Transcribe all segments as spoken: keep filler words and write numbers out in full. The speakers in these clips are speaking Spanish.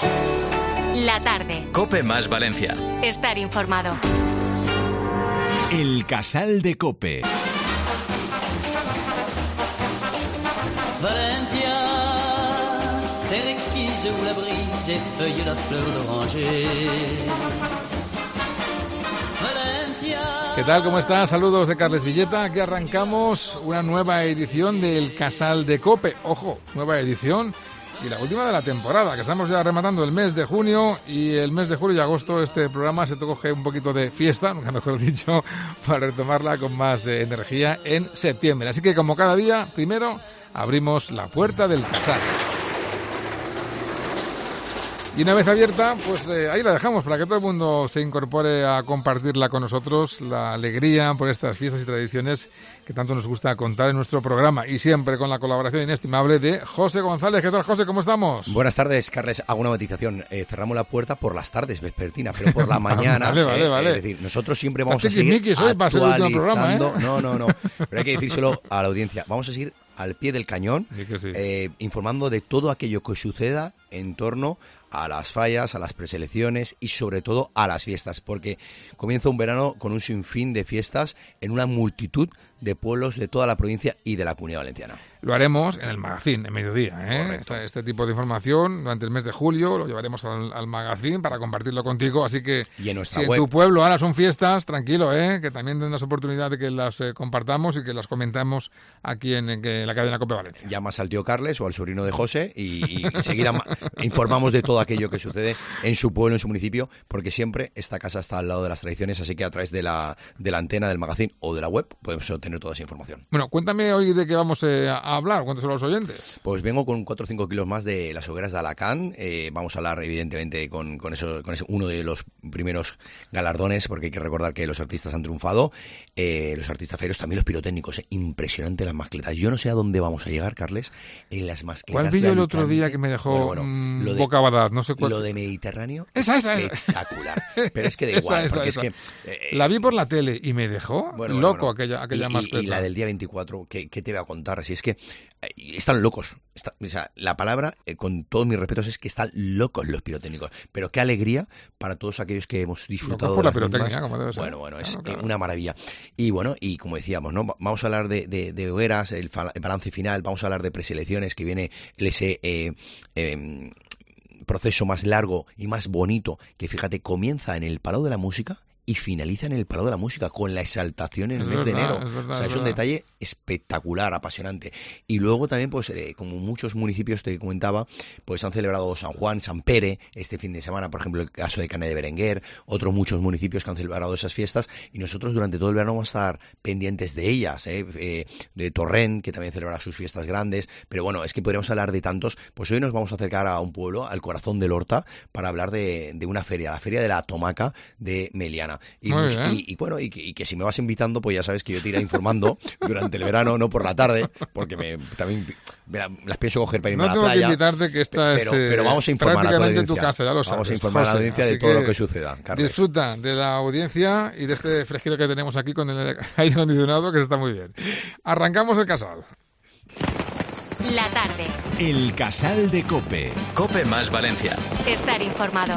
La tarde. COPE más Valencia. Estar informado. El Casal de COPE. Valencia, terre exquise où la brise effeuille la fleur d'oranger. ¿Qué tal? ¿Cómo están? Saludos de Carles Villeta. Aquí arrancamos una nueva edición del Casal de COPE. Ojo, nueva edición y la última de la temporada, que estamos ya rematando el mes de junio, y el mes de julio y agosto este programa se coge un poquito de fiesta, nunca mejor dicho, para retomarla con más eh, energía en septiembre. Así que como cada día, primero abrimos la puerta del Casal. Y una vez abierta, pues eh, ahí la dejamos para que todo el mundo se incorpore a compartirla con nosotros, la alegría por estas fiestas y tradiciones que tanto nos gusta contar en nuestro programa, y siempre con la colaboración inestimable de José González. ¿Qué tal, José? ¿Cómo estamos? Buenas tardes, Carles. Hago una matización. Eh, cerramos la puerta por las tardes, vespertina, pero por la mañana. vale, vale, eh, vale. Es decir, nosotros siempre vamos a seguir hoy va a ser el último programa, ¿eh? No, no, no. Pero hay que decírselo a la audiencia. Vamos a seguir al pie del cañón, sí que sí. eh, informando de todo aquello que suceda en torno a las fallas, a las preselecciones y sobre todo a las fiestas, porque comienza un verano con un sinfín de fiestas en una multitud de pueblos de toda la provincia y de la Comunidad Valenciana. Lo haremos en el magazín, en mediodía, ¿eh? Este, este tipo de información durante el mes de julio lo llevaremos al, al magazín para compartirlo contigo, así que y en nuestra si web. En tu pueblo ahora son fiestas, tranquilo, ¿eh? Que también tendrás oportunidad de que las eh, compartamos y que las comentamos aquí en, en, en la cadena COPE Valencia. Llamas al tío Carles o al sobrino de José y, y enseguida informamos de todo aquello que sucede en su pueblo, en su municipio, porque siempre esta casa está al lado de las tradiciones, así que a través de la, de la antena del magazín o de la web podemos obtener toda esa información. Bueno, cuéntame hoy de qué vamos eh, a hablar, cuéntaselo a los oyentes. Pues vengo con cuatro o cinco kilos más de las hogueras de Alacant. Eh, vamos a hablar evidentemente con, con, eso, con ese, uno de los primeros galardones, porque hay que recordar que los artistas han triunfado, eh, los artistas ferios, también los pirotécnicos. Eh, impresionante las mascletas. Yo no sé a dónde vamos a llegar, Carles, en las mascletas. ¿Cuál vi yo el otro día que me dejó bueno, bueno, mmm, lo de, boca badad? No sé cuál. Lo de Mediterráneo. Esa, esa, espectacular. Pero es que da igual, esa, porque esa, es esa. que... Eh, la vi por la tele y me dejó bueno, loco bueno, aquella, aquella y, mascleta. Y, y la del día veinticuatro, ¿qué, qué te voy a contar? Si es que eh, están locos. Está, o sea, la palabra, eh, con todos mis respetos, es que están locos los pirotécnicos. Pero qué alegría para todos aquellos que hemos disfrutado por de la pirotecnia, mismas. como debe ser. Bueno, bueno, es claro, claro. Eh, una maravilla. Y bueno, y como decíamos, ¿no? Vamos a hablar de, de, de hogueras, el, el balance final, vamos a hablar de preselecciones, que viene el ese... Eh, eh, proceso más largo y más bonito, que fíjate, comienza en el Palau de la Música y finaliza en el Palau de la Música con la exaltación en el es mes verdad, de enero. Es verdad, o sea, es, es un detalle espectacular, apasionante. Y luego también, pues, eh, como muchos municipios te comentaba, pues han celebrado San Juan, San Pere, este fin de semana, por ejemplo, el caso de Canet de Berenguer, otros muchos municipios que han celebrado esas fiestas, y nosotros durante todo el verano vamos a estar pendientes de ellas, ¿eh? Eh, de Torrent, que también celebra sus fiestas grandes, pero bueno, es que podríamos hablar de tantos. Pues hoy nos vamos a acercar a un pueblo, al corazón del Horta, para hablar de, de una feria, la Feria de la Tomaca de Meliana. Y, mucho, y, y bueno, y que, y que si me vas invitando, pues ya sabes que yo te iré informando durante el verano, no por la tarde, porque me, también me la, las pienso coger para irme no a la playa. No tengo que invitarte, que esta pero, es pero vamos a informar a la audiencia. Tu casa, ya lo sabes, vamos a informar José, a la audiencia de todo lo que suceda, Carles. Disfruta de la audiencia y de este fresquero que tenemos aquí con el aire acondicionado, que está muy bien. Arrancamos el Casal. La tarde. El Casal de COPE. COPE más Valencia. Estar informado.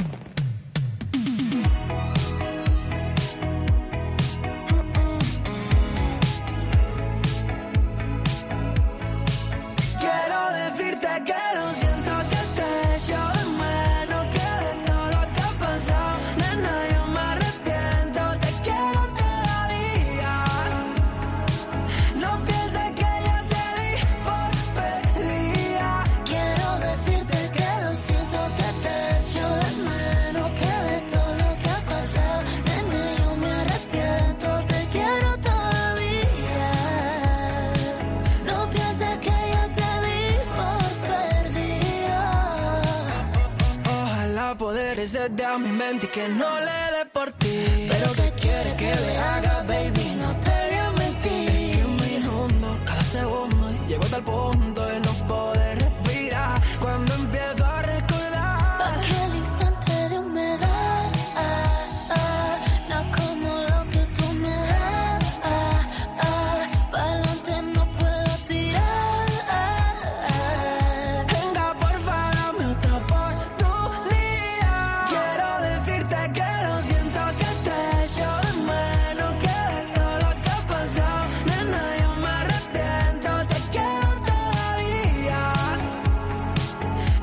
Desde a mi mente y que no le dé por ti. Pero que quiere que le haga, baby, no te voy a mentir. En mi mundo, cada segundo, llego hasta el punto de no poder respirar. Cuando empiezo a recordar aquel instante de humedad, ah, ah, no como lo que tú me das, ah, ah, pa'lante no puedo tirar, ah, ah. Venga, porfa, dame otra oportunidad.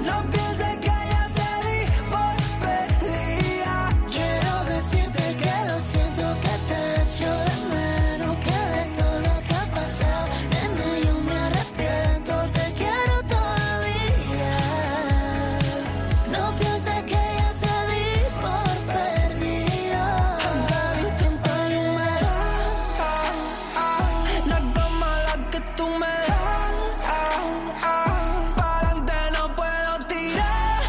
No pienses que ya te di por perdida. Quiero decirte que lo siento, que te echo de menos, que de todo lo que ha pasado, nena, yo me arrepiento, te quiero todavía. No pienses que ya te di por perdida. Anda distinta y me no es como la que tú me das. Pa'lante no puedo tirar.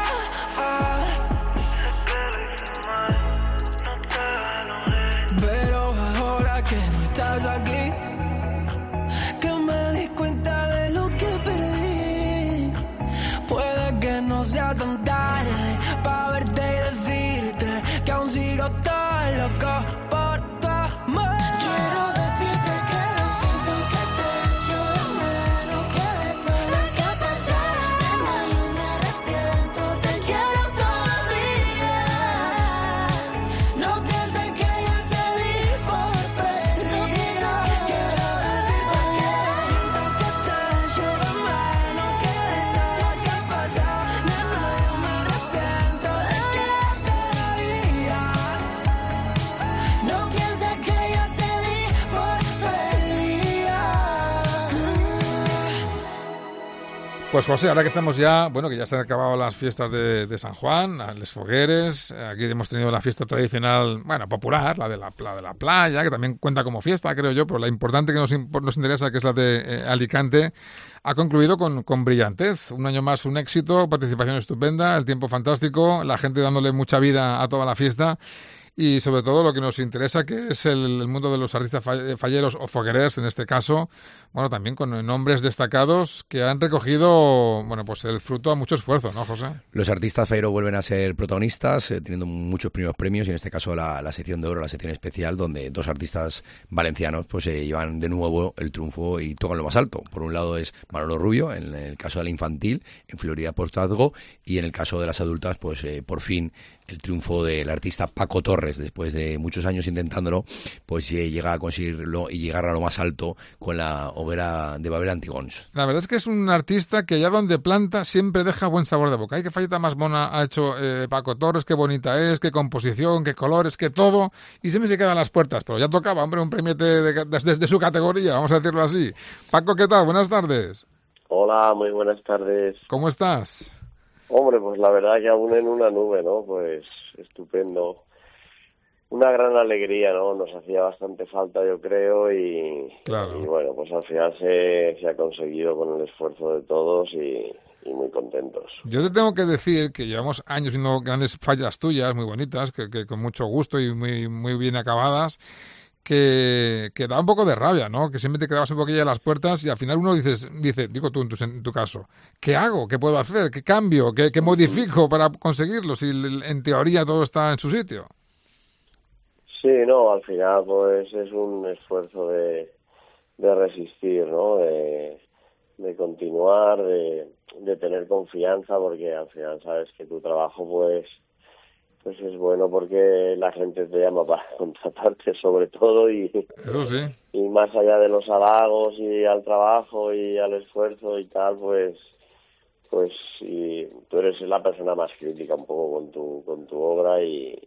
Pero ahora que no estás aquí, que me di cuenta de lo que perdí, puede que no sea tan tarde pa' verte y decirte que aún sigo tan loco por tu amor. Quiero decirte que lo siento, que te echo de menos, que de todo lo que ha pasado, nena, yo me arrepiento, te quiero todavía. No pienses que ya te di por perdida. Quiero decirte que lo siento, que te echo de menos, que de todo lo que ha pasado, nena, yo me arrepiento, te quiero todavía. No pienses que ya te di por perdida. Pues José, ahora que estamos ya, bueno, que ya se han acabado las fiestas de, de San Juan, les fogueres, aquí hemos tenido la fiesta tradicional, bueno, popular, la de la, la de la playa, que también cuenta como fiesta, creo yo, pero la importante que nos, impo- nos interesa, que es la de eh, Alicante, ha concluido con, con brillantez. Un año más, un éxito, participación estupenda, el tiempo fantástico, la gente dándole mucha vida a toda la fiesta. Y sobre todo lo que nos interesa, que es el, el mundo de los artistas fa- falleros o foguerers, en este caso, bueno, también con nombres destacados que han recogido, bueno, pues el fruto a mucho esfuerzo, ¿no, José? Los artistas falleros vuelven a ser protagonistas, eh, teniendo muchos primeros premios, y en este caso la, la sección de oro, la sección especial, donde dos artistas valencianos pues se eh, llevan de nuevo el triunfo y tocan lo más alto. Por un lado es Manolo Rubio, en el caso de la infantil, en Florida Postazgo, y en el caso de las adultas, pues eh, por fin el triunfo del artista Paco Torres, después de muchos años intentándolo, pues eh, llega a conseguirlo y llegar a lo más alto con la hoguera de Babel Antigons. La verdad es que es un artista que allá donde planta siempre deja buen sabor de boca. Ay, qué falleta más mona ha hecho eh, Paco Torres, qué bonita es, qué composición, qué colores, qué todo, y siempre se quedan las puertas, pero ya tocaba, hombre, un premio de, desde de, de su categoría, vamos a decirlo así. Paco, ¿qué tal? Buenas tardes. Hola, muy buenas tardes. ¿Cómo estás? Hombre, pues la verdad que aún en una nube, ¿no? Pues estupendo. Una gran alegría, ¿no? Nos hacía bastante falta, yo creo, y, claro. y bueno, pues al final se, se ha conseguido con el esfuerzo de todos y, y muy contentos. Yo te tengo que decir que llevamos años viendo grandes fallas tuyas, muy bonitas, que, que con mucho gusto y muy, muy bien acabadas, que, que da un poco de rabia, ¿no? Que siempre te quedabas un poquillo a las puertas y al final uno dices, dice, digo tú en tu, en tu caso, ¿qué hago? ¿Qué puedo hacer? ¿Qué cambio? ¿Qué, qué modifico para conseguirlo? Si en teoría todo está en su sitio. Sí, no, al final pues es un esfuerzo de, de resistir, ¿no? De, de continuar, de, de tener confianza, porque al final sabes que tu trabajo pues pues es bueno porque la gente te llama para contratarte sobre todo y eso sí, y más allá de los halagos y al trabajo y al esfuerzo y tal, pues pues y tú eres la persona más crítica un poco con tu con tu obra y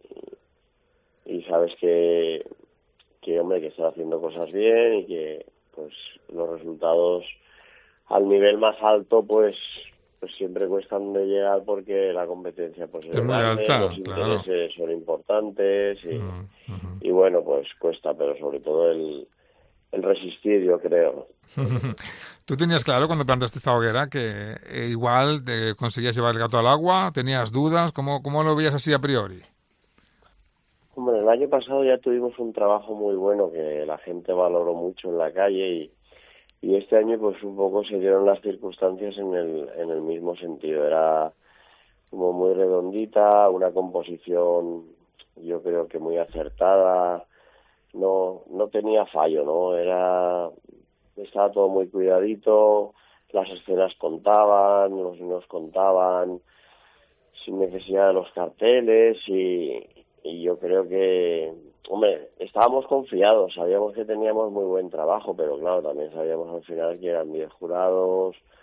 y sabes que que hombre que estás haciendo cosas bien y que pues los resultados al nivel más alto pues pues siempre cuestan de llegar porque la competencia pues es, es muy grande, alta, los intereses claro. son importantes y, uh, uh-huh. y bueno pues cuesta, pero sobre todo el, el resistir, yo creo. ¿Tú tenías claro cuando plantaste esta hoguera que eh, igual te conseguías llevar el gato al agua? ¿Tenías dudas? ¿Cómo, cómo lo veías así a priori? Hombre, el año pasado ya tuvimos un trabajo muy bueno que la gente valoró mucho en la calle y Y este año pues un poco se dieron las circunstancias en el en el mismo sentido. Era como muy redondita, una composición yo creo que muy acertada, no no tenía fallo, ¿no? Era estaba todo muy cuidadito, las escenas contaban, los nos contaban sin necesidad de los carteles y, y yo creo que hombre, estábamos confiados, sabíamos que teníamos muy buen trabajo, pero claro, también sabíamos al final que eran diez jurados,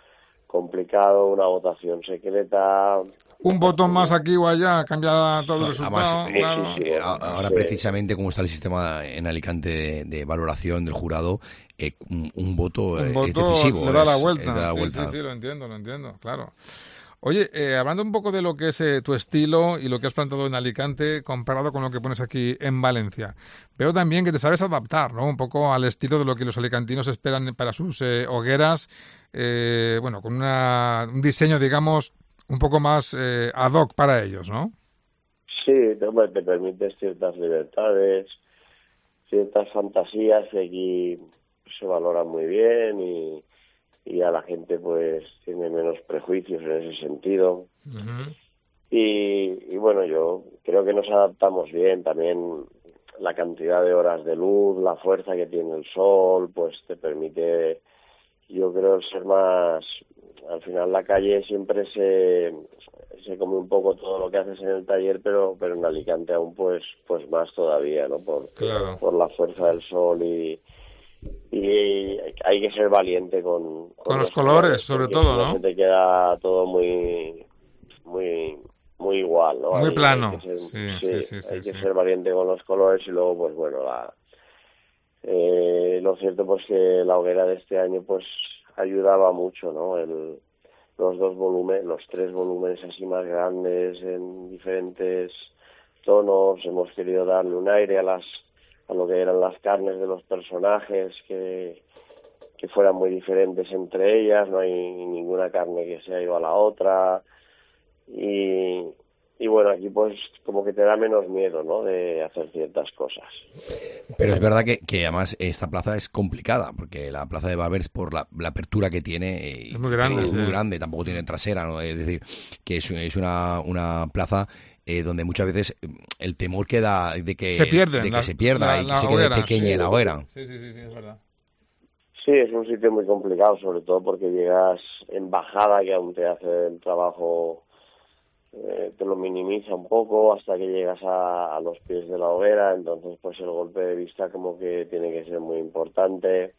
complicado, una votación secreta. Un botón más aquí o allá cambia todo el resultado. Además, eh, claro. sí, sí, eh, ahora sí. precisamente como está el sistema en Alicante de, de valoración del jurado, eh, un, un voto, eh, Un es voto decisivo. le da la es- vuelta. es da la Sí, vuelta. sí, sí, lo entiendo, lo entiendo, claro. Oye, eh, hablando un poco de lo que es eh, tu estilo y lo que has plantado en Alicante comparado con lo que pones aquí en Valencia, veo también que te sabes adaptar, ¿no? Un poco al estilo de lo que los alicantinos esperan para sus eh, hogueras, eh, bueno, con una, un diseño, digamos, un poco más eh, ad hoc para ellos, ¿no? Sí, te, hombre, te permites ciertas libertades, ciertas fantasías que aquí se valoran muy bien y, y a la gente pues tiene menos prejuicios en ese sentido. Uh-huh. Y, y bueno, yo creo que nos adaptamos bien, también la cantidad de horas de luz, la fuerza que tiene el sol, pues te permite, yo creo, ser más... Al final la calle siempre se, se come un poco todo lo que haces en el taller, pero pero en Alicante aún pues pues más todavía, ¿no? Por, Claro. por la fuerza del sol y, y hay que ser valiente con, Con los colores, sobre porque todo, si ¿no? Se te queda todo muy muy muy igual, ¿no? Muy Hay- plano. hay que ser, Sí, sí, sí, sí, hay que sí. ser valiente con los colores y luego pues bueno, la eh, lo cierto pues que la hoguera de este año pues ayudaba mucho, ¿no? El, los dos volúmenes, los tres volúmenes así más grandes en diferentes tonos, hemos querido darle un aire a las a lo que eran las carnes de los personajes, que que fueran muy diferentes entre ellas, no hay ninguna carne que sea igual a la otra y y bueno, aquí pues como que te da menos miedo, ¿no? De hacer ciertas cosas. Pero es verdad que, que además esta plaza es complicada, porque la plaza de Barbers, por la, la apertura que tiene, eh, Es muy grande, es sí. muy grande, tampoco tiene trasera, ¿no? Es decir, que es, es una, una plaza eh, donde muchas veces eh, el temor queda de que Se pierden. de que la- se pierda la- y que la se quede hoguera, pequeña sí. en la hoguera. Sí, sí, sí, sí, es verdad. Sí, es un sitio muy complicado, sobre todo porque llegas en bajada, que aún te hace el trabajo, eh, te lo minimiza un poco hasta que llegas a, a los pies de la hoguera, entonces pues el golpe de vista como que tiene que ser muy importante.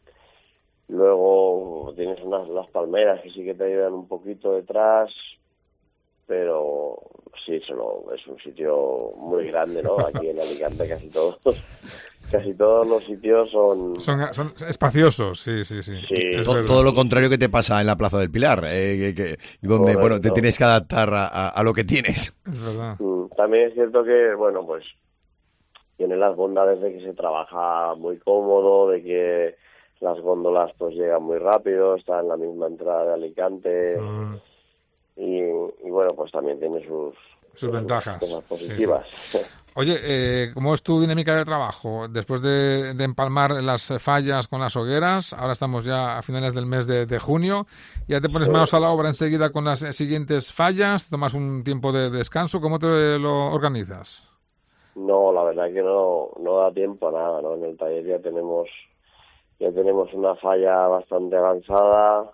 Luego tienes unas las palmeras que sí que te ayudan un poquito detrás, pero sí, solo es un sitio muy grande, ¿no? Aquí en Alicante casi todos, casi todos los sitios son... Son, son espaciosos, sí, sí, sí. Sí. Es To- verdad. todo lo contrario que te pasa en la Plaza del Pilar, eh, que, que- donde Correcto. bueno te tienes que adaptar a, a- a lo que tienes. Es verdad. Mm, También es cierto que, bueno, pues tiene las bondades de que se trabaja muy cómodo, de que las góndolas pues llegan muy rápido, está en la misma entrada de Alicante Mm. y, y bueno, pues también tiene sus, Sus ventajas. cosas Sí, positivas. Oye, eh, ¿cómo es tu dinámica de trabajo? Después de, de empalmar las fallas con las hogueras, ahora estamos ya a finales del mes de, de junio, ¿ya te pones Sí. manos a la obra enseguida con las eh, siguientes fallas? ¿Tomas un tiempo de descanso? ¿Cómo te lo organizas? No, la verdad que no, no da tiempo a nada, ¿no? En el taller ya tenemos, ya tenemos una falla bastante avanzada.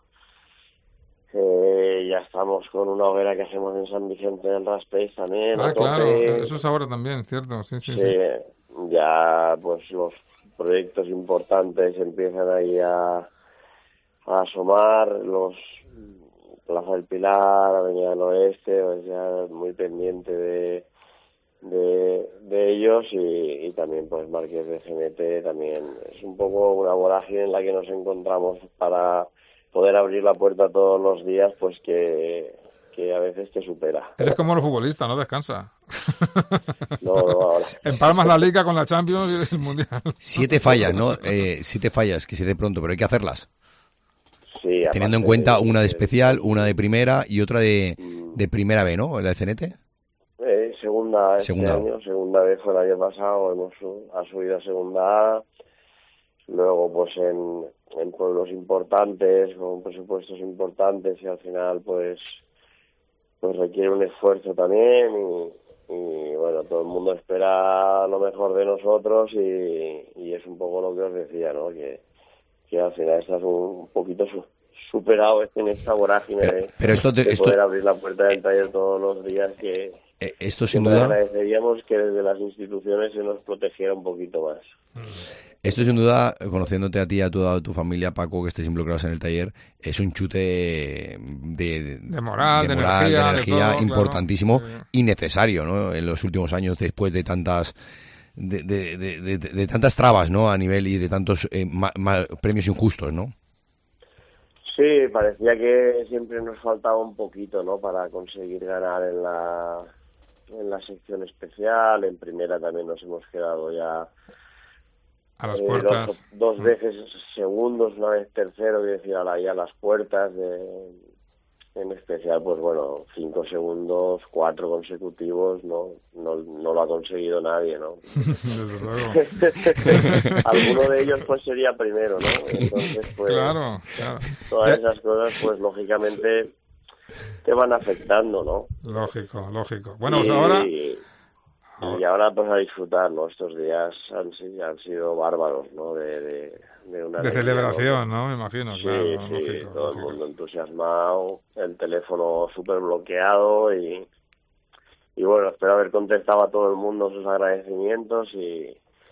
Eh, ya estamos con una hoguera que hacemos en San Vicente del Raspeix también. Ah, a tope. claro, eso es ahora también, cierto, sí, sí, Sí, sí. ya pues los proyectos importantes empiezan ahí a, a asomar, los Plaza del Pilar, Avenida del Oeste, pues ya muy pendiente de, de, de ellos y, y también pues Marqués de G N T también es un poco una vorágine en la que nos encontramos para poder abrir la puerta todos los días, pues que, que a veces te supera. Eres como los futbolistas, no descansa. No, no, ahora. Empalmas la Liga con la Champions y el Mundial. Siete fallas, ¿no? Eh, siete fallas, que se dé pronto, pero hay que hacerlas. Sí, Teniendo en aparte cuenta de- una de especial, una de primera y otra de, Mm. de primera B, ¿no? La de C N T. Eh, segunda este Segunda. año, segunda vez fue el año pasado, hemos su- ha subido a segunda A, luego pues en, en pueblos importantes, con presupuestos importantes y al final pues pues requiere un esfuerzo también y, y bueno, todo el mundo espera lo mejor de nosotros y, y es un poco lo que os decía, ¿no? Que, que al final estás un poquito su- superado en esta vorágine Pero- de, pero esto te- de esto- poder abrir la puerta del taller todos los días que Eh, esto sin Siempre duda, agradeceríamos que desde las instituciones se nos protegiera un poquito más. Esto sin duda, conociéndote a ti y a toda tu familia, Paco, que estéis involucrados en el taller, es un chute de, de, de moral, de, de, moral, energía, de energía de todo, importantísimo, claro. y necesario, ¿no? En los últimos años, después de tantas de, de, de, de, de tantas trabas, ¿no? A nivel y de tantos eh, ma, ma, premios injustos, ¿no? Sí, parecía que siempre nos faltaba un poquito, ¿no? Para conseguir ganar en la en la sección especial. En primera también nos hemos quedado ya a las eh, puertas. Dos, dos veces segundos, una vez tercero, quiero decir, ahora ya a las puertas. De, en especial, pues bueno, cinco segundos, cuatro consecutivos, no no, no lo ha conseguido nadie, ¿no? Desde luego. Alguno de ellos pues sería primero, ¿no? Entonces, pues claro, claro. Todas esas cosas, pues lógicamente te van afectando, ¿no? Lógico, lógico. Bueno, pues y, ahora... Y ahora pues a disfrutar, ¿no? Estos días han, han sido bárbaros, ¿no? De, de, de una de celebración, ¿no? Me imagino, sí, claro. Sí, lógico, todo lógico. el mundo entusiasmado, el teléfono súper bloqueado y, y bueno, espero haber contestado a todo el mundo sus agradecimientos y,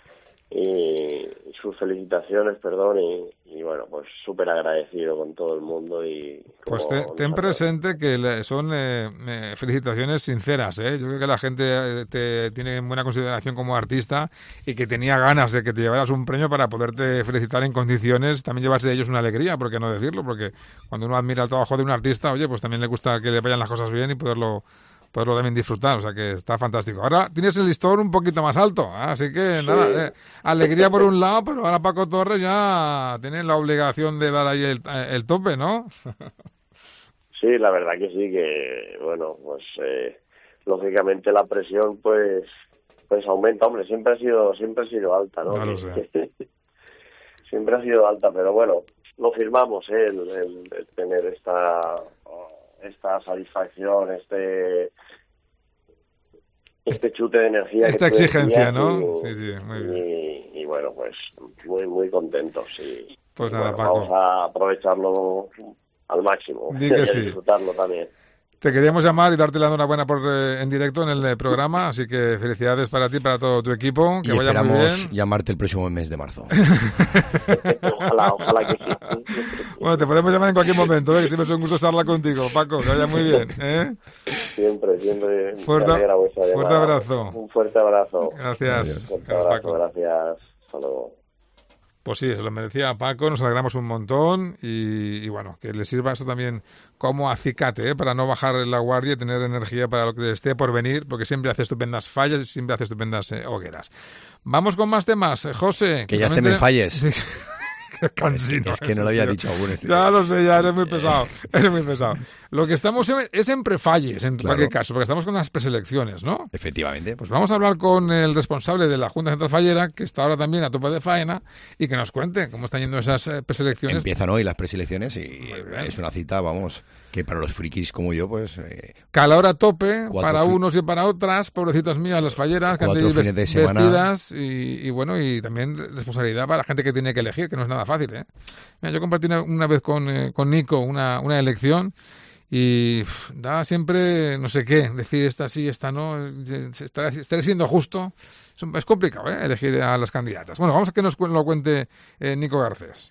y sus felicitaciones, perdón, y, y bueno, pues súper agradecido con todo el mundo. Y pues te, ten presente que le, son eh, eh, felicitaciones sinceras, ¿eh? Yo creo que la gente te tiene buena consideración como artista y que tenía ganas de que te llevaras un premio para poderte felicitar en condiciones, también llevarse de ellos una alegría, ¿por qué no decirlo? Porque cuando uno admira el trabajo de un artista, oye, pues también le gusta que le vayan las cosas bien y poderlo poderlo también disfrutar, o sea que está fantástico. Ahora tienes el listón un poquito más alto, ¿eh? Así que sí. nada, eh, alegría por un lado, pero ahora Paco Torres ya tiene la obligación de dar ahí el, el tope, ¿no? Sí, la verdad que sí, que bueno, pues eh, lógicamente la presión pues pues aumenta, hombre, siempre ha sido siempre ha sido alta, ¿no? No lo sé. Siempre ha sido alta, pero bueno, lo firmamos, ¿eh? el, el, el tener esta esta satisfacción, este este chute de energía. Esta que exigencia, decías, ¿no? Y, sí, sí, muy bien. Y, y bueno, pues muy, muy contentos. Y, pues y nada, bueno, Paco. vamos a aprovecharlo al máximo. Di que y a sí. disfrutarlo también. Te queríamos llamar y darte la enhorabuena por eh, en directo en el eh, programa, así que felicidades para ti y para todo tu equipo, que y vaya muy esperamos bien. llamarte el próximo mes de marzo. Ojalá, ojalá que sí. Bueno, te podemos llamar en cualquier momento, ¿eh? Que siempre es un gusto charlar contigo, Paco, que vaya muy bien, ¿eh? Siempre, siempre. Fuerte, me alegra vuestra llamada. fuerte abrazo. Un fuerte abrazo. Gracias. Un fuerte Gracias, abrazo, Paco. gracias. Hasta luego. Pues sí, se lo merecía Paco, nos alegramos un montón y, y bueno, que le sirva esto también como acicate, ¿eh? Para no bajar la guardia y tener energía para lo que esté por venir, porque siempre hace estupendas fallas y siempre hace estupendas eh, hogueras. Vamos con más temas, eh, José. Que ya esté me falles. Qué cansino. Es que no lo había dicho aún. Este ya lo sé, ya eres muy pesado, eres muy pesado. Lo que estamos en, es en prefalles, en Claro. cualquier caso, porque estamos con las preselecciones, ¿no? Efectivamente. Pues vamos a hablar con el responsable de la Junta Central Fallera, que está ahora también a tope de faena, y que nos cuente cómo están yendo esas eh, preselecciones. Empiezan hoy las preselecciones y Muy bien. es una cita, vamos, que para los frikis como yo, pues... Eh, Calor a tope Cuatro para fi- unos y para otras, pobrecitas mías, las falleras, que han de Cuatro ir fines de ves- semana. vestidas y, y bueno, y también responsabilidad para la gente que tiene que elegir, que no es nada fácil, ¿eh? Mira, yo compartí una, una vez con, eh, con Nico una, una elección y uf, da siempre no sé qué, decir esta sí, esta no, eh, estaré, estaré siendo justo. Es, un- es complicado, ¿eh? Elegir a las candidatas. Bueno, vamos a que nos cu- lo cuente eh, Nico Garcés.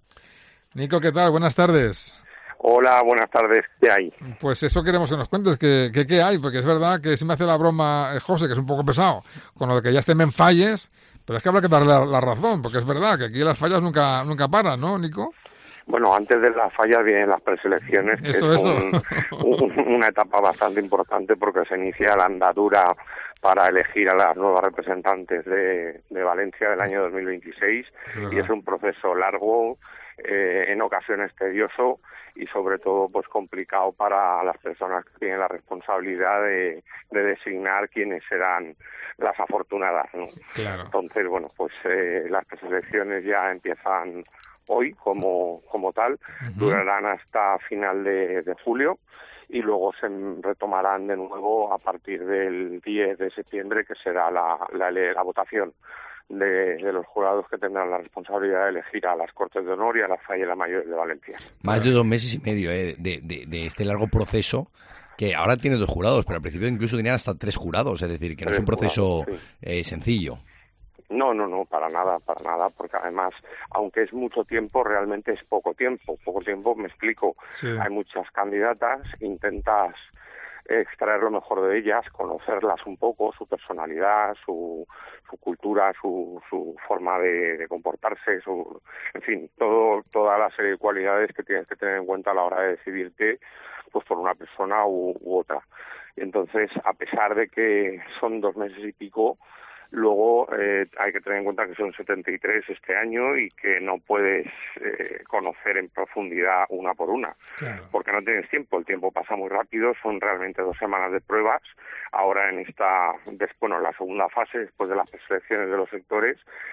Nico, ¿qué tal? Buenas tardes. Hola, buenas tardes. ¿Qué hay? Pues eso queremos que nos cuentes, que, que qué hay, porque es verdad que si me hace la broma eh, José, que es un poco pesado, con lo de que ya estén en falles, pero es que habrá que darle la, la razón, porque es verdad que aquí las fallas nunca nunca paran, ¿no, Nico? Bueno, antes de las fallas vienen las preselecciones, que Eso, es eso. un- un- una etapa bastante importante porque se inicia la andadura para elegir a las nuevas representantes de, de Valencia del año dos mil veintiséis Es y es un proceso largo, eh, en ocasiones tedioso y sobre todo pues complicado para las personas que tienen la responsabilidad de, de designar quiénes serán las afortunadas, ¿no? Claro. Entonces, bueno, pues eh, las preselecciones ya empiezan hoy como, como tal, Ujú. durarán hasta final de, de julio y luego se retomarán de nuevo a partir del diez de septiembre, que será la, la, la votación de, de los jurados que tendrán la responsabilidad de elegir a las Cortes de Honor y a las Falleras Mayores de Valencia. más de dos meses y medio eh, de, de, de este largo proceso, que ahora tiene dos jurados, pero al principio incluso tenían hasta tres jurados, es decir, que no es un Tres proceso jurados, sí. eh, sencillo. No, no, no, para nada, para nada, porque además, aunque es mucho tiempo, realmente es poco tiempo. Poco tiempo, me explico. Sí. Hay muchas candidatas, intentas extraer lo mejor de ellas, conocerlas un poco, su personalidad, su, su cultura, su, su forma de, de comportarse, su, en fin, todo, toda la serie de cualidades que tienes que tener en cuenta a la hora de decidirte pues por una persona u, u otra. Y entonces, a pesar de que son dos meses y pico, luego eh, hay que tener en cuenta que son setenta y tres este año y que no puedes eh, conocer en profundidad una por una, Claro. porque no tienes tiempo, el tiempo pasa muy rápido, son realmente dos semanas de pruebas, ahora en esta, des, bueno, la segunda fase, después de las preselecciones de los sectores,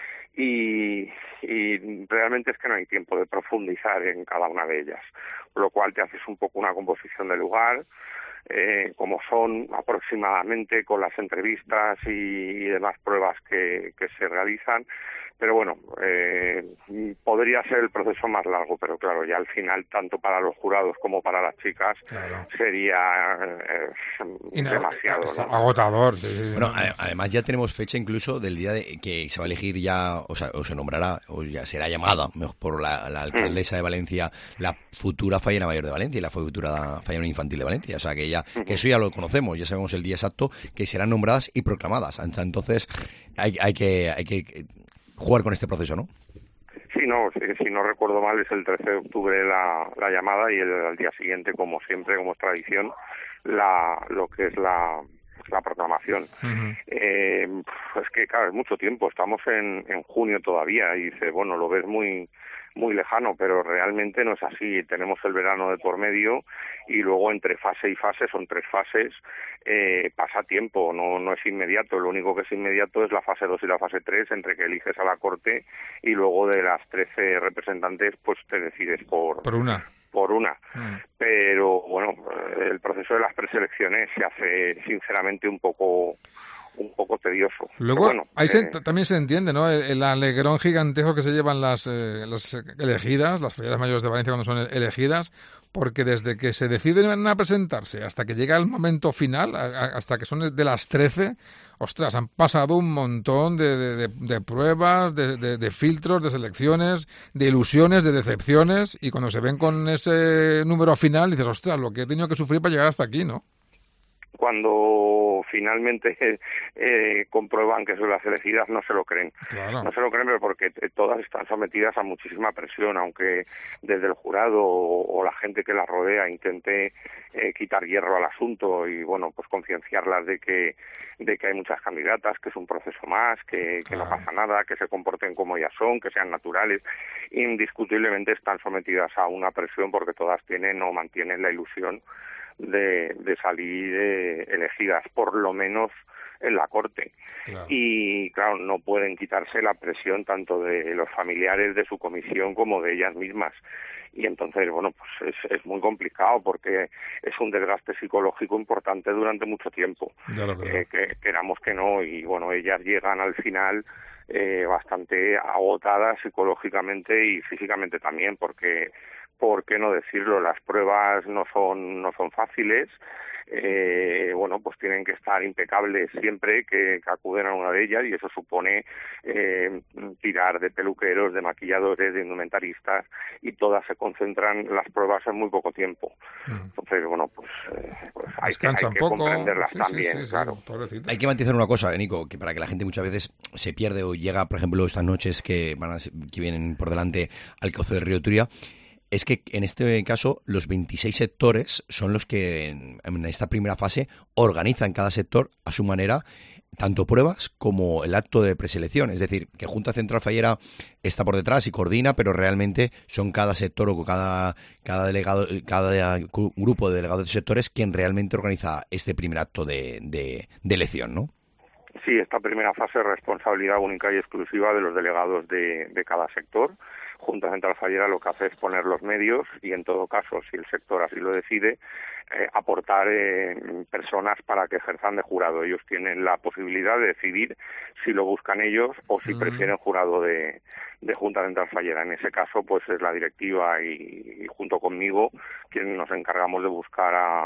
y, y realmente es que no hay tiempo de profundizar en cada una de ellas, por lo cual te haces un poco una composición del lugar, Eh, como son aproximadamente con las entrevistas y demás pruebas que, que se realizan, pero bueno, eh, podría ser el proceso más largo, pero claro, ya al final, tanto para los jurados como para las chicas, Claro. sería eh, demasiado, ¿no? Agotador. Sí, sí, sí, Bueno, no, a- no. además ya tenemos fecha incluso del día de que se va a elegir ya, o sea, o se nombrará, o ya será llamada mejor por la, la alcaldesa de Valencia, la futura fallera mayor de Valencia y la futura fallera infantil de Valencia. O sea, que ya que eso ya lo conocemos, ya sabemos el día exacto que serán nombradas y proclamadas. Entonces hay, hay que hay que jugar con este proceso, ¿no? Sí, no, si, si no recuerdo mal, es el trece de octubre la, la llamada y el, al día siguiente, como siempre, como es tradición, la, lo que es la, la proclamación. Ujú. Eh, es que, claro, es mucho tiempo, estamos en, en junio todavía y dice, bueno, lo ves muy muy lejano, pero realmente no es así. Tenemos el verano de por medio y luego entre fase y fase, son tres fases, eh, pasa tiempo, no no es inmediato. Lo único que es inmediato es la fase dos y la fase tres, entre que eliges a la corte y luego de las trece representantes, pues te decides por, Por una. por una. Mm. Pero bueno, el proceso de las preselecciones se hace sinceramente un poco un poco tedioso. Luego, Pero bueno, ahí se- eh, también se entiende, ¿no? El, el alegrón gigantejo que se llevan las, eh, las elegidas, las falleras mayores de Valencia cuando son elegidas, porque desde que se deciden a presentarse hasta que llega el momento final, a- a- hasta que son de las trece, ostras, han pasado un montón de, de- de- de pruebas, de, de- de filtros, de selecciones, de ilusiones, de decepciones, y cuando se ven con ese número final, dices, ostras, lo que he tenido que sufrir para llegar hasta aquí, ¿no? cuando finalmente eh, comprueban que son las elegidas, no se lo creen. Claro. No se lo creen, pero porque eh, todas están sometidas a muchísima presión, aunque desde el jurado o, o la gente que las rodea intente eh, quitar hierro al asunto y, bueno, pues concienciarlas de que de que hay muchas candidatas, que es un proceso más, que, que no Claro. pasa nada, que se comporten como ellas son, que sean naturales. Indiscutiblemente están sometidas a una presión porque todas tienen o mantienen la ilusión de, de salir eh, elegidas, por lo menos en la corte. Claro. Y claro, no pueden quitarse la presión tanto de los familiares de su comisión como de ellas mismas. Y entonces, bueno, pues es, es muy complicado porque es un desgaste psicológico importante durante mucho tiempo. Ya lo creo. Eh, que queramos que no, y bueno, ellas llegan al final eh, bastante agotadas psicológicamente y físicamente también, porque por qué no decirlo, las pruebas no son no son fáciles. Eh, bueno, pues tienen que estar impecables siempre que, que acuden a una de ellas, y eso supone eh, tirar de peluqueros, de maquilladores, de indumentaristas, y todas se concentran las pruebas en muy poco tiempo. Mm. Entonces, bueno, pues, eh, pues hay que, Descansa hay un que poco. comprenderlas Sí, sí, también, sí, sí, claro. pobrecita. Hay que matizar una cosa, Nico, que para que la gente muchas veces se pierde o llega, por ejemplo, estas noches que van a, ser- que vienen por delante al cauce del río Turia, es que en este caso los veintiséis sectores son los que en, en esta primera fase organizan cada sector a su manera tanto pruebas como el acto de preselección. Es decir, que Junta Central Fallera está por detrás y coordina, pero realmente son cada sector o cada, cada delegado, cada grupo de delegados de sectores quien realmente organiza este primer acto de, de, de elección, ¿no? Sí, esta primera fase es responsabilidad única y exclusiva de los delegados de, de cada sector. Junta Central Fallera lo que hace es poner los medios y, en todo caso, si el sector así lo decide, eh, aportar eh, personas para que ejerzan de jurado. Ellos tienen la posibilidad de decidir si lo buscan ellos o si Mm. prefieren jurado de, de Junta Central Fallera. En ese caso, pues es la directiva y, y junto conmigo quienes nos encargamos de buscar a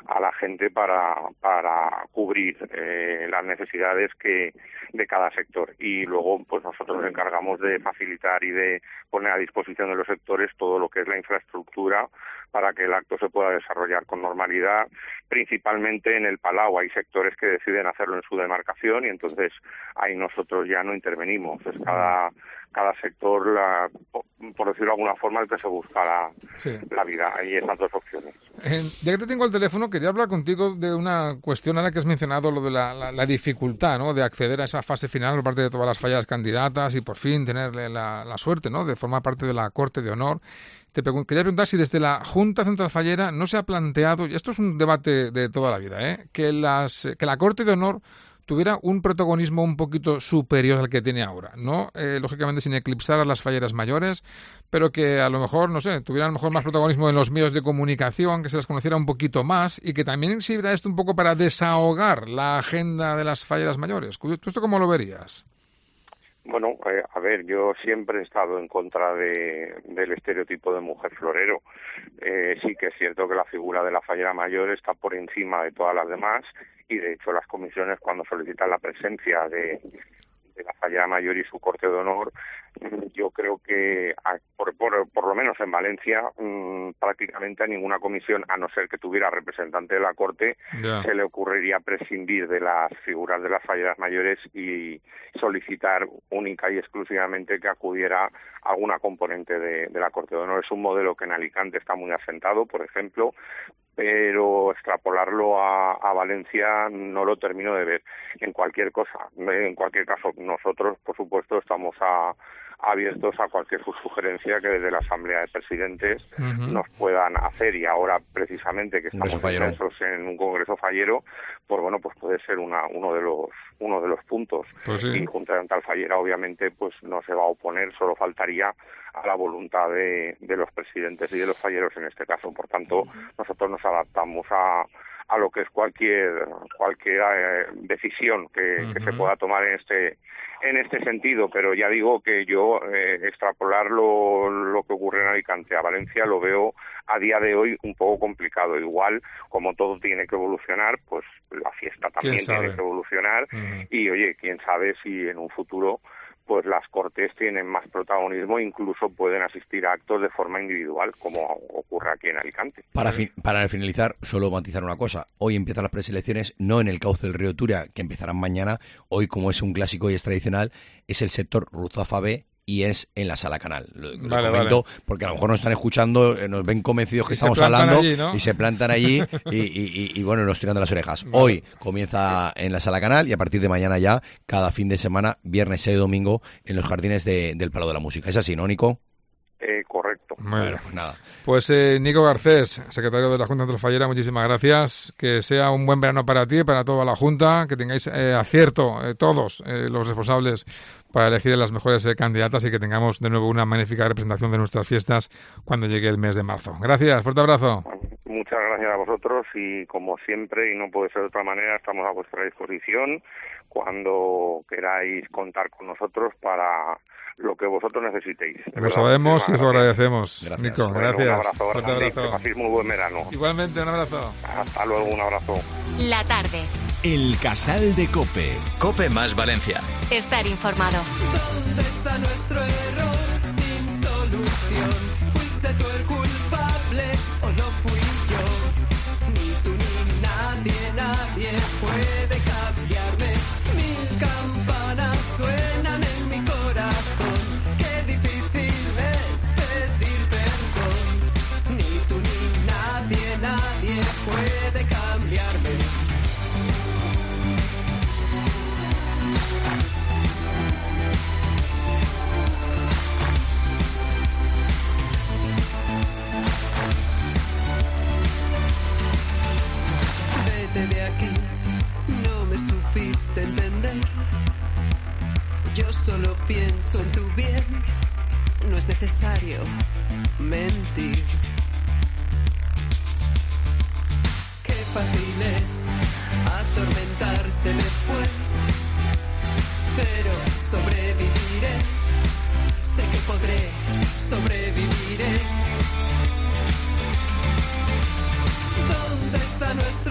a la gente para para cubrir eh, las necesidades que de cada sector. Y luego pues nosotros nos encargamos de facilitar y de poner a disposición de los sectores todo lo que es la infraestructura para que el acto se pueda desarrollar con normalidad, principalmente en el Palau. Hay sectores que deciden hacerlo en su demarcación y entonces ahí nosotros ya no intervenimos. Es cada cada sector, la, por decirlo de alguna forma, el que se busca la, sí. la vida. Hay esas dos opciones. Eh, ya que te tengo el teléfono, quería hablar contigo de una cuestión ahora que has mencionado, lo de la, la, la dificultad, ¿no?, de acceder a esa fase final por parte de todas las fallas candidatas y por fin tener la, la suerte, ¿no?, de formar parte de la Corte de Honor. Te pregun- quería preguntar si desde la Junta Central Fallera no se ha planteado, y esto es un debate de toda la vida, ¿eh?, que, las, que la Corte de Honor tuviera un protagonismo un poquito superior al que tiene ahora, ¿no? Eh, lógicamente sin eclipsar a las falleras mayores, pero que a lo mejor, no sé, tuviera a lo mejor más protagonismo en los medios de comunicación, que se las conociera un poquito más y que también sirviera esto un poco para desahogar la agenda de las falleras mayores. ¿Tú esto cómo lo verías? Bueno, eh, a ver, yo siempre he estado en contra de, del estereotipo de mujer florero. Eh, sí que es cierto que la figura de la fallera mayor está por encima de todas las demás y, de hecho, las comisiones, cuando solicitan la presencia de, de la fallera mayor y su corte de honor, yo creo que, por, por, por lo menos en Valencia, mmm, prácticamente a ninguna comisión, a no ser que tuviera representante de la corte, yeah. se le ocurriría prescindir de las figuras de las falleras mayores y solicitar única y exclusivamente que acudiera alguna componente de, de la corte de honor. Es un modelo que en Alicante está muy asentado, por ejemplo, pero extrapolarlo a, a Valencia no lo termino de ver. En cualquier cosa, en cualquier caso, nosotros, por supuesto, estamos a abiertos a cualquier sugerencia que desde la Asamblea de Presidentes uh-huh. nos puedan hacer, y ahora precisamente que estamos inmersos en un congreso fallero, pues bueno, pues puede ser una uno de los uno de los puntos. Pues sí. Y Junta Central Fallera obviamente pues no se va a oponer, solo faltaría a la voluntad de, de los presidentes y de los falleros en este caso. Por tanto, nosotros nos adaptamos a a lo que es cualquier cualquier eh, decisión que, uh-huh. que se pueda tomar en este en este sentido, pero ya digo que yo eh, extrapolar lo, lo que ocurre en Alicante a Valencia lo veo a día de hoy un poco complicado. Igual, como todo tiene que evolucionar, pues la fiesta también tiene que evolucionar uh-huh. y oye, quién sabe si en un futuro pues las Cortes tienen más protagonismo, incluso pueden asistir a actos de forma individual, como ocurre aquí en Alicante. Para, fin, para finalizar, solo matizar una cosa. Hoy empiezan las preselecciones, no en el cauce del río Turia, que empezarán mañana. Hoy, como es un clásico y es tradicional, es el sector Ruzafa B, y es en la Sala Canal. Lo, vale, lo comento vale. porque a lo mejor nos están escuchando, nos ven convencidos que y estamos hablando allí, ¿no? y se plantan allí y, y, y, y bueno, nos tiran de las orejas. Vale. Hoy comienza en la Sala Canal y a partir de mañana ya, cada fin de semana, viernes, sábado y domingo, en los jardines de, del Palau de la Música. ¿Es así, no, Nico? Eh, correcto. Bueno, pues nada. Pues eh, Nico Garcés, secretario de la Junta Central Fallera, muchísimas gracias. Que sea un buen verano para ti y para toda la Junta. Que tengáis eh, acierto eh, todos eh, los responsables para elegir a las mejores eh, candidatas y que tengamos de nuevo una magnífica representación de nuestras fiestas cuando llegue el mes de marzo. Gracias, fuerte abrazo. Bueno, muchas gracias a vosotros y como siempre, y no puede ser de otra manera, estamos a vuestra disposición cuando queráis contar con nosotros para lo que vosotros necesitéis. Lo sabemos y os lo agradecemos. Gracias. Nico, bueno, gracias. Un abrazo, fuerte abrazo. Que paséis muy buen verano. Igualmente, un abrazo. Hasta luego, un abrazo. La tarde. El Casal de COPE. COPE más Valencia. Estar informado. ¿Dónde está nuestro error sin solución? ¿Fuiste tú el culpable o no fui yo? Ni tú ni nadie, nadie puede cambiarme. Mil campanas suenan en mi corazón. Qué difícil es pedir perdón. Ni tú ni nadie, nadie puede cambiarme. De aquí no me supiste entender. Yo solo pienso en tu bien. No es necesario mentir. Qué fácil es atormentarse después, pero sobreviviré. Sé que podré, sobreviviré. ¿Dónde está nuestro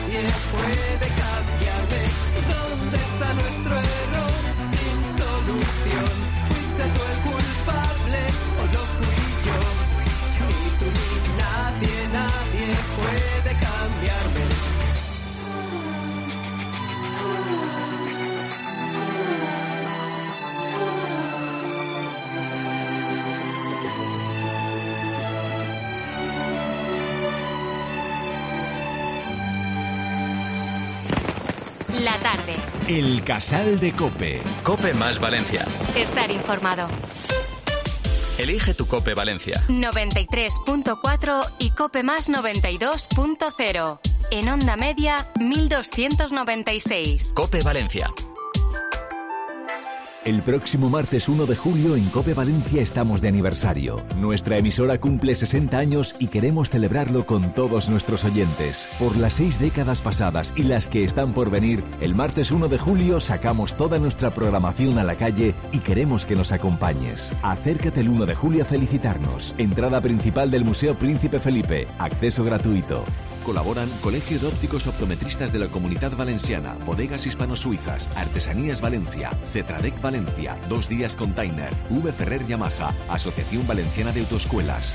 nadie puede cambiarme. ¿Dónde está nuestro error sin solución? ¿Fuiste tú el culpable o lo fui yo? Ni tú ni nadie, nadie puede cambiarme. La tarde. El Casal de Cope. Cope más Valencia. Estar informado. Elige tu Cope Valencia. noventa y tres punto cuatro y Cope más noventa y dos punto cero. En onda media, mil doscientos noventa y seis. Cope Valencia. El próximo martes uno de julio en Cope Valencia estamos de aniversario. Nuestra emisora cumple sesenta años y queremos celebrarlo con todos nuestros oyentes. Por las seis décadas pasadas y las que están por venir, el martes uno de julio sacamos toda nuestra programación a la calle y queremos que nos acompañes. Acércate el uno de julio a felicitarnos. Entrada principal del Museo Príncipe Felipe. Acceso gratuito. Colaboran Colegio de Ópticos Optometristas de la Comunidad Valenciana, Bodegas Hispano-Suizas, Artesanías Valencia, Cetradec Valencia, Dos Días Container, V Ferrer Yamaha, Asociación Valenciana de Autoescuelas.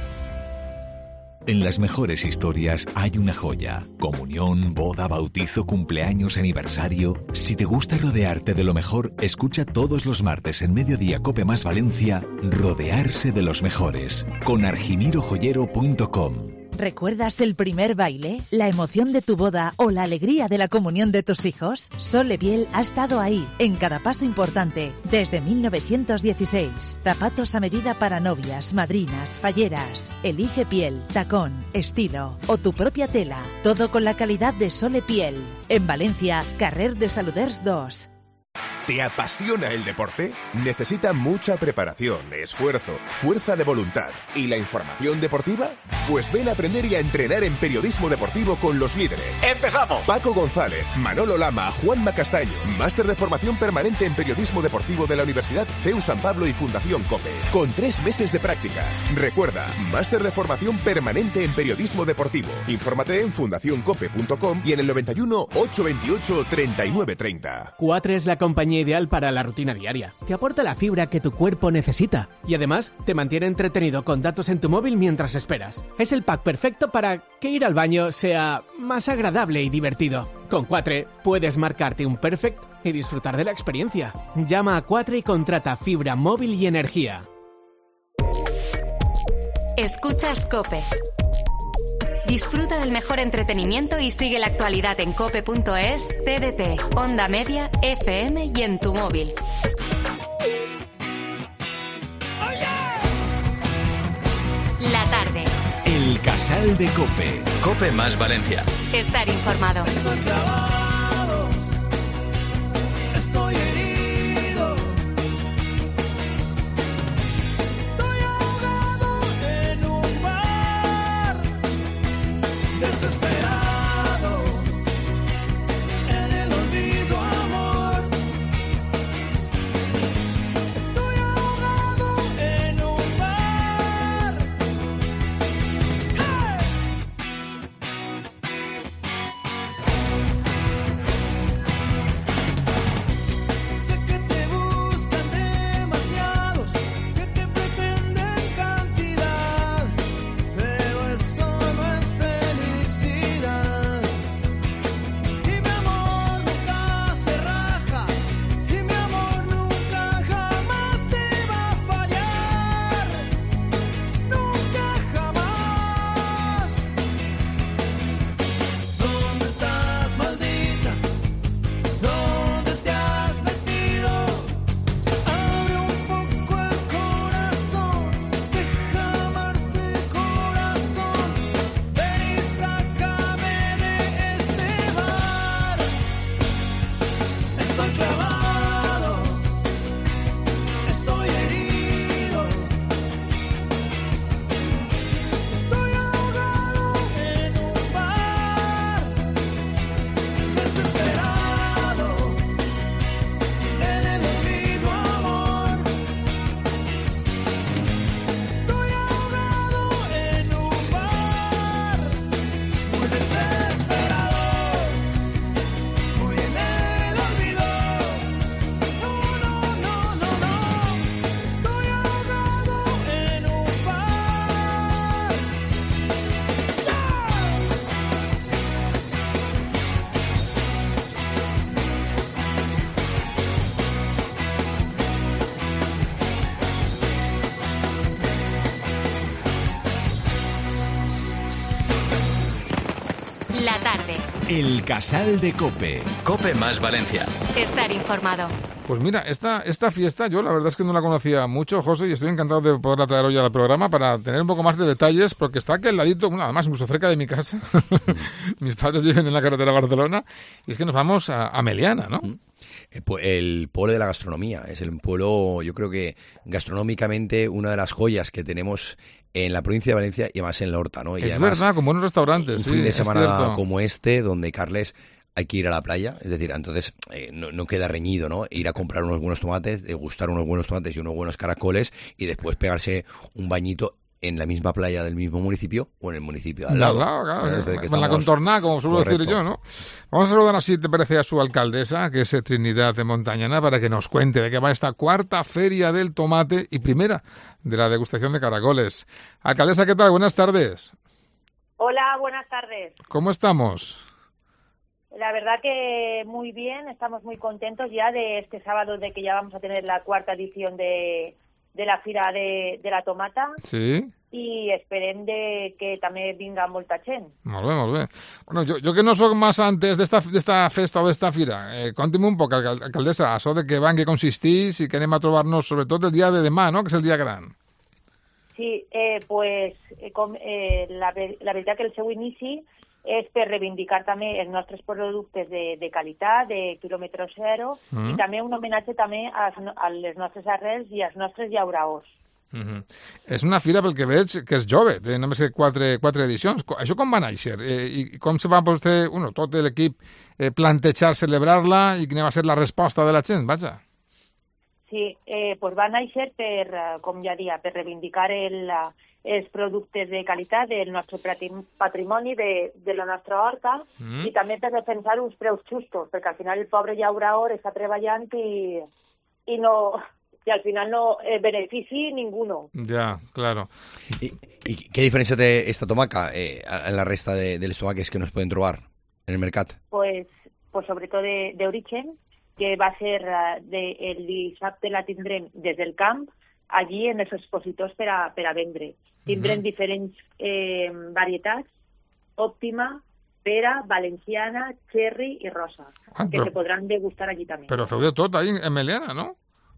En las mejores historias hay una joya. Comunión, boda, bautizo, cumpleaños, aniversario. Si te gusta rodearte de lo mejor, escucha todos los martes en Mediodía Cope más Valencia, Rodearse de los Mejores, con argimiro joyero punto com. ¿Recuerdas el primer baile, la emoción de tu boda o la alegría de la comunión de tus hijos? Sole Piel ha estado ahí, en cada paso importante, desde mil novecientos dieciséis. Zapatos a medida para novias, madrinas, falleras. Elige piel, tacón, estilo o tu propia tela. Todo con la calidad de Sole Piel. En Valencia, Carrer de Saluders dos. ¿Te apasiona el deporte? Necesita mucha preparación, esfuerzo, fuerza de voluntad. ¿Y la información deportiva? Pues ven a aprender y a entrenar en periodismo deportivo con los líderes. ¡Empezamos! Paco González, Manolo Lama, Juanma Castaño. Máster de formación permanente en periodismo deportivo de la Universidad C E U San Pablo y Fundación COPE. Con tres meses de prácticas. Recuerda, máster de formación permanente en periodismo deportivo. Infórmate en fundación cope punto com y en el noventa y uno, ochocientos veintiocho, treinta y nueve treinta. Cuatre es la compañía ideal para la rutina diaria. Te aporta la fibra que tu cuerpo necesita y además te mantiene entretenido con datos en tu móvil mientras esperas. Es el pack perfecto para que ir al baño sea más agradable y divertido. Con Cuatre puedes marcarte un perfect y disfrutar de la experiencia. Llama a Cuatre y contrata fibra móvil y energía. Escuchas Cope. Disfruta del mejor entretenimiento y sigue la actualidad en cope punto es, T D T, Onda Media, F M y en tu móvil. La tarde. El Casal de Cope. Cope más Valencia. Estar informado. Estoy clavado, estoy herido, estoy ahogado en un mar, desesperado en el olvido, amor. Estoy ahogado en un mar. ¡Hey! La tarde. El Casal de Cope. Cope más Valencia. Estar informado. Pues mira, esta, esta fiesta yo la verdad es que no la conocía mucho, José, y estoy encantado de poderla traer hoy al programa para tener un poco más de detalles, porque está aquí al ladito, bueno, además incluso cerca de mi casa. Mis padres viven en la carretera de Barcelona, y es que nos vamos a, a Meliana, ¿no? El pueblo de la gastronomía, es el pueblo, yo creo que gastronómicamente una de las joyas que tenemos en la provincia de Valencia y más en la Horta, ¿no? Y es además, verdad, con buenos restaurantes, un sí, fin de es semana cierto. como este, donde, Carles, hay que ir a la playa, es decir, entonces eh, no, no queda reñido, ¿no? Ir a comprar unos buenos tomates, degustar unos buenos tomates y unos buenos caracoles y después pegarse un bañito en la misma playa del mismo municipio o en el municipio de al lado. Claro, claro, ¿no? Desde que en la estamos- contornada, como suelo Correcto. decir yo, ¿no? Vamos a saludar así, ¿te parece, a su alcaldesa, que es eh, Trinidad de Montañana, para que nos cuente de qué va esta cuarta feria del tomate y primera de la degustación de caracoles. Alcaldesa, ¿qué tal? Buenas tardes. Hola, buenas tardes. ¿Cómo estamos? La verdad que muy bien, estamos muy contentos ya de este sábado de que ya vamos a tener la cuarta edición de, de la Fira de, de la Tomata Sí. i esperem de que també vinga molta gent. Molt bé, molt bé. Bueno, jo, jo que no sóc massa antes d'esta d'esta festa o d'esta fira, eh, conti'm un poc, alcal- alcaldessa, això de què va, en què consistís i que anem a trobar-nos, sobretot el dia de demà, no?, que és el dia gran. Sí, eh, pues eh, com, eh, la, ver- la veritat que el seu inici és per reivindicar també els nostres productes de, de qualitat, de quilòmetre zero, Mm. i també un homenatge també a, a les nostres arrels i als nostres llauraors. Uh-huh. És una fira, pel que veig, que és jove, té només quatre, quatre edicions. Co- Això com va néixer? Eh, I com se va vostè, bueno, tot l'equip, eh, plantejar celebrar-la i quina va ser la resposta de la gent? Vaja. Sí, eh, pues va néixer per, eh, com ja dia, per reivindicar el, eh, els productes de qualitat del nostre prati- patrimoni, de, de la nostra horta, Mm. i també per defensar uns preus justos, perquè al final el pobre llauraor està treballant i, i no... y al final no eh, benefici ninguno. Ja, claro. ¿Y qué diferencia de esta tomaca eh, a- en la resta de, de los tomaques que nos pueden trobar en el mercat? Pues, pues sobretot de- d'origen, que va ser eh, de, el dissabte la tindrem des del camp, allí en els expositors per a, per a vendre. Tindrem Mhm. diferents eh, varietats, òptima, pera, valenciana, cherry i rosa, Ah, que però- se podran degustar allí també. Però feu de tot, ahí en Meliana, no?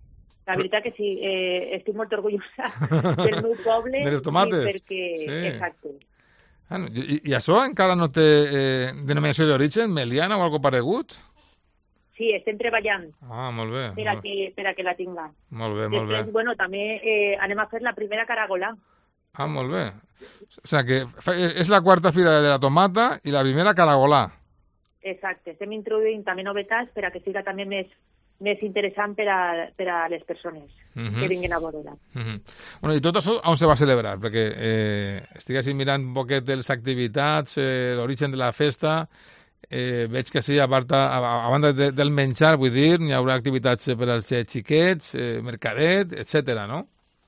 La veritat que sí, eh, estic molt orgullosa del meu poble. De les tomates. Sí, perquè, Sí. exacte. Ah, no, i, I això encara no té eh, denominació d'origen, Meliana o algo paregut? Sí, estem treballant Ah, molt bé. per a Molt, que, per a que la tinga. molt bé, molt bé. Després, bueno, també eh, anem a fer la primera caragola. Ah, molt bé. O sea que fa- és la quarta fira de la tomata i la primera caragolà. Exacte, estem introduint també novetats per a que siga també més, més interessant per a, per a les persones Mhm. que vinguin a veure-la. Mhm. Bueno, i tot això on se va celebrar? Perquè eh, estic així mirant un poquet de les activitats, eh, l'origen de la festa, eh, veig que sí, a, part, a, a, a banda de, del menjar, vull dir, hi haurà activitats per als eh, xiquets, eh, mercadet, etcètera, no?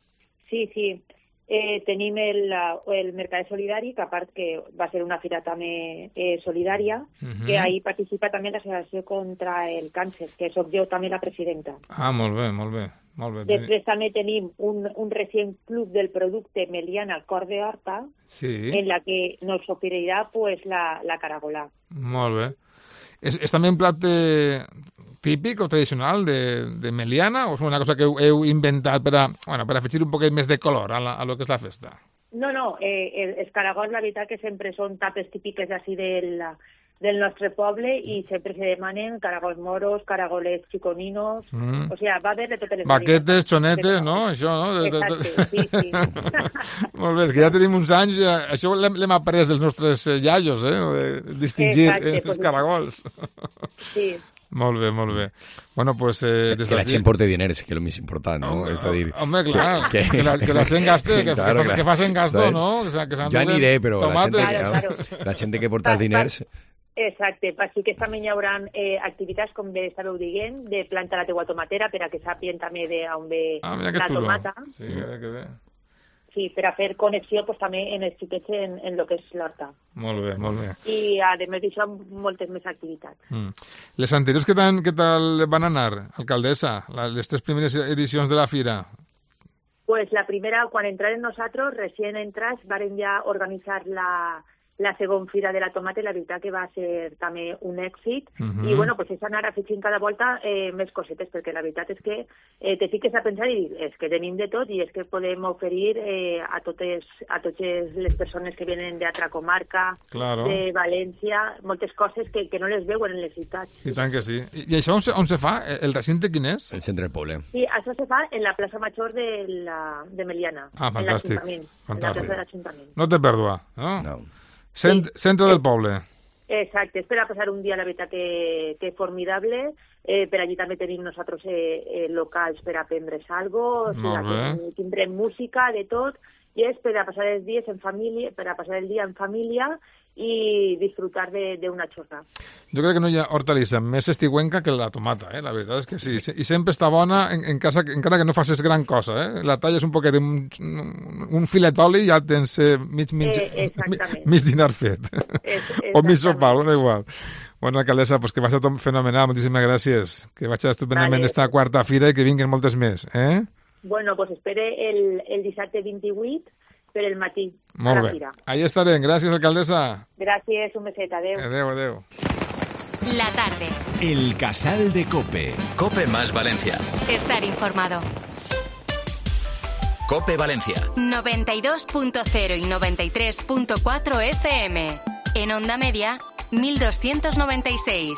Sí, sí. Eh, tenim el, el Mercadet Solidari, que a part que va ser una fira també eh, solidària, Mhm. que ahí participa també l'Associació contra el Càncer, que sóc jo també la presidenta. Ah, molt bé, molt bé. Molt bé. Després també tenim un, un recent club del producte Meliana Cor de Horta, Sí, en la que nos oferirà pues, la, la caragola. molt bé. És, és també un plat eh, típic o tradicional de, de Meliana o és una cosa que heu, heu inventat per a, bueno, per afegir un poquet més de color a, la, a lo que és la festa? No, no, eh, el- els caragols la veritat que sempre són tapes típiques d'ací del, del nostre poble i sempre se demanen caragols moros, caragoles xiconinos, Mm. o sea, va haver de totes les Baquetes, xonetes, no? Això, no? De- de- de- Exacte, sí, sí. Molt bé, és que ja tenim uns anys, ja, això l'hem l'hem après dels nostres eh, iaios, eh? De distingir Exacte, eh, els pues- caragols. Sí. Molt bé, molt bé. Bueno, pues... Eh, des Que la d'aquí- gent porte diners, que és el més important, no? És a dir... Home, clar, que, la, que la gent gaste, que, Claro, que, clar. que facin gasto, ¿Sabes? no? Que, se- que Jo aniré, però la gent, tomates. que, Claro, la gent que porta els diners... Exacte, així que també hi haurà eh, activitats, com bé estàveu dient, de plantar la teua tomatera per a que sàpien també d'on ve Ah, mira que la xulo. tomata. Sí, que bé, que bé. Sí, per a fer connexió pues, també en els xiquets en, en lo que és l'horta. Molt bé, molt bé. I, a més d'això, moltes més activitats. Mm. Les anteriors, què tal, què tal van anar, alcaldessa? La, les tres primeres edicions de la fira. Pues la primera, quan entraren nosaltres, recién entrats, varen ja organitzar la, la segona Fira de la Tomata, i la veritat que va ser també un èxit. Uh-huh. I, bueno, pues és anar afegint cada volta eh, més cosetes, perquè la veritat és que eh, te fiques a pensar i és que tenim de tot i és que podem oferir eh, a totes a totes les persones que venen d'altra comarca, claro. de València, moltes coses que, que no les veuen en les ciutats. I tant que sí. I, i això on se, on se fa? El recinte quin és? El centre del poble. Sí, això se fa en la plaça Major de, la, de Meliana. Ah, fantàstic. En fantàstic. la plaça de l'Ajuntament. No té pèrdua, no? No. Cent, sí. Centre del poble. Exacte, és per a passar un dia, la veritat, que, que formidable. Eh, per allí també tenim nosaltres eh, eh, locals per aprendre's algo, o sigui, tindrem música, de tot, i és per a passar els dies en família, per a passar el dia en família i disfrutar d'una xorra. Jo crec que no hi ha hortalissa més estigüenca que la tomata, eh? La veritat és que sí. I sempre està bona, en, en casa, encara que no facis gran cosa, eh? La talles un poquet, un, un filet d'oli i ja tens eh, mig, mig, eh, mig, mig dinar fet. Es, o mig sopar, dona igual. Bueno, alcaldessa, pues que va ser tot fenomenal, moltíssimes gràcies. Que vaig estupendament vale. Esta quarta fira i que vinguin moltes més, eh? Bueno, pues espere el, el dissabte vint-i-vuit per el matí. Molt bé. Fira. Ahí estarem. Gràcies, alcaldessa. Gràcies, un beset. Adéu. Adéu, adéu. La tarde. El Casal de Cope. Cope más Valencia. Estar informado. Cope Valencia. noventa y dos punto cero y noventa y tres punto cuatro F M. En onda media, mil doscientos noventa y seis.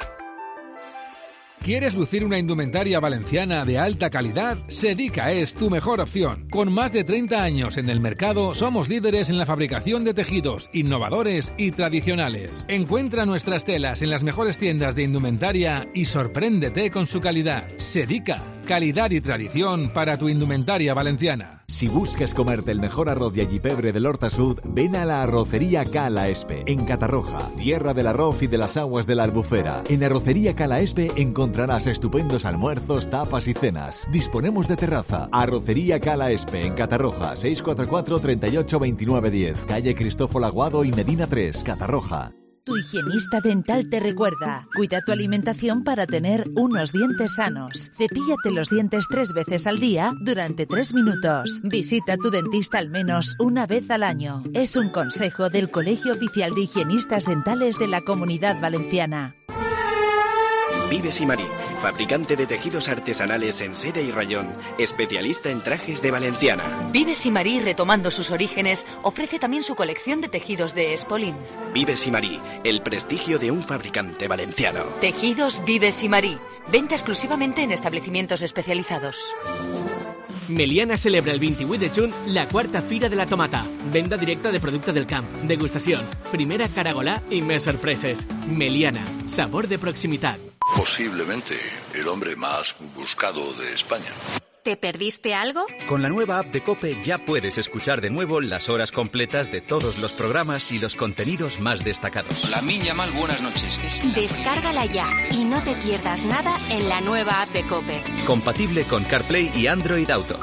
¿Quieres lucir una indumentaria valenciana de alta calidad? Sedica es tu mejor opción. Con más de treinta años en el mercado, somos líderes en la fabricación de tejidos, innovadores y tradicionales. Encuentra nuestras telas en las mejores tiendas de indumentaria y sorpréndete con su calidad. Sedica, calidad y tradición para tu indumentaria valenciana. Si buscas comerte el mejor arroz y allipebre del Horta Sud, ven a la arrocería Cala Espe, en Catarroja, tierra del arroz y de las aguas de la Albufera. En Arrocería Cala Espe encontrarás estupendos almuerzos, tapas y cenas. Disponemos de terraza. Arrocería Cala Espe, en Catarroja, seis cuatro cuatro, treinta y ocho, veintinueve diez, calle Cristóforo Aguado y Medina tres, Catarroja. Tu higienista dental te recuerda, cuida tu alimentación para tener unos dientes sanos. Cepíllate los dientes tres veces al día durante tres minutos. Visita a tu dentista al menos una vez al año. Es un consejo del Colegio Oficial de Higienistas Dentales de la Comunidad Valenciana. Vives y Marí, fabricante de tejidos artesanales en seda y rayón, especialista en trajes de Valenciana. Vives y Marí, retomando sus orígenes, ofrece también su colección de tejidos de Espolín. Vives y Marí, el prestigio de un fabricante valenciano. Tejidos Vives y Marí, venta exclusivamente en establecimientos especializados. Meliana celebra el vint-i-vuit de juny la quarta Fira de la Tomata. Venda directa de producte del camp, degustacions, primera caragolà i més sorpreses. Meliana, sabor de proximitat. Posiblemente el hombre más buscado de España. ¿Te perdiste algo? Con la nueva app de COPE ya puedes escuchar de nuevo las horas completas de todos los programas y los contenidos más destacados. La Miña Mal, buenas noches. Descárgala ya y no te pierdas nada en la nueva app de COPE. Compatible con CarPlay y Android Auto.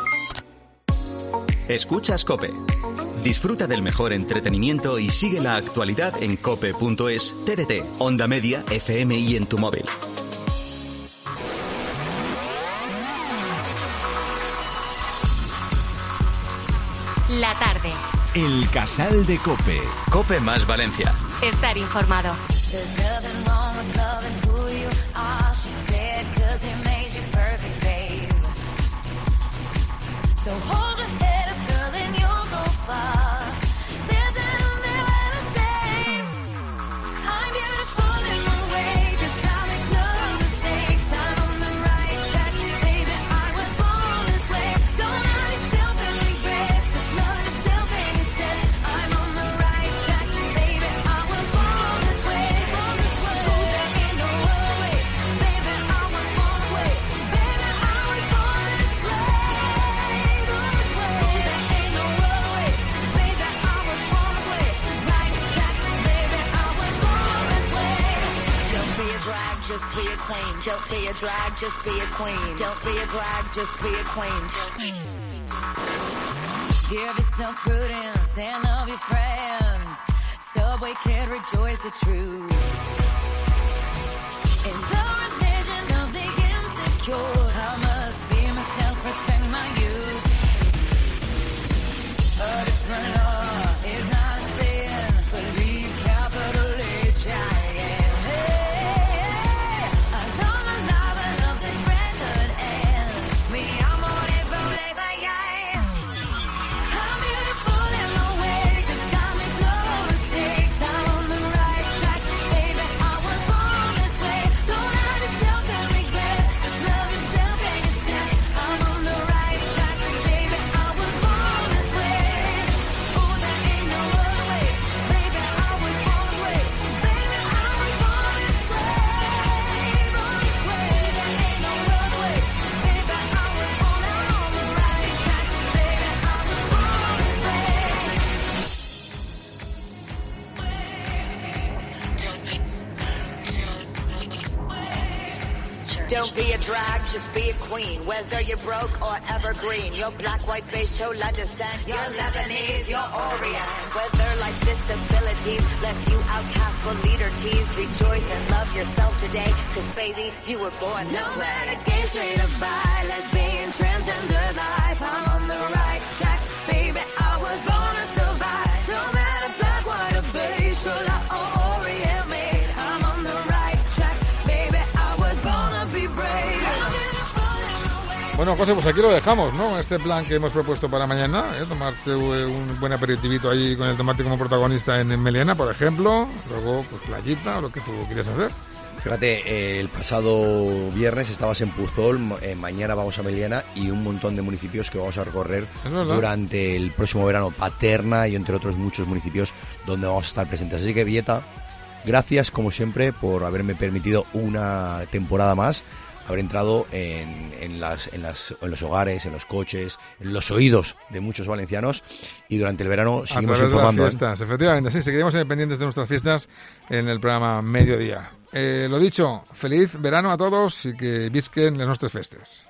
Escuchas COPE. Disfruta del mejor entretenimiento y sigue la actualidad en cope punto es, T D T, Onda Media, F M y en tu móvil. La tarde. El Casal de Cope. Cope más Valencia. Estar informado. Just be a queen. Don't be a drag, just be a queen. Don't be a drag, just be a queen. Give yourself prudence and love your friends. Subway kid, rejoice the truth. In the religion of the insecure, I must be myself, respect my youth. A different law is not a sin, but Don't be a drag, just be a queen. Whether you're broke or evergreen, you're black, white, beige, chola descent. You're Lebanese, you're Orient. Whether life's disabilities left you outcast but leader teased, rejoice and love yourself today, cause baby, you were born this way. No matter gay, straight or bi, lesbian, transgender life, I'm on the right track, baby, I was born to survive. No matter black, white or beige, chola or Orient made, I'm on the right track, baby, I was born to be brave. Bueno, José, pues aquí lo dejamos, ¿no? Este plan que hemos propuesto para mañana, ¿eh? Tomarte un buen aperitivito ahí con el tomate como protagonista en Meliana, por ejemplo, luego pues playita o lo que tú quieras hacer. Fíjate, eh, el pasado viernes estabas en Puzol, eh, mañana vamos a Meliana y un montón de municipios que vamos a recorrer durante el próximo verano, Paterna y entre otros muchos municipios donde vamos a estar presentes. Así que, Villeta, gracias como siempre por haberme permitido una temporada más, haber entrado en, en, las, en, las, en los hogares, en los coches, en los oídos de muchos valencianos y durante el verano seguimos informando. A través de las fiestas, ¿eh? Efectivamente, sí, seguiremos pendientes de nuestras fiestas en el programa Mediodía. Eh, lo dicho, feliz verano a todos y que visquen les nostres festes.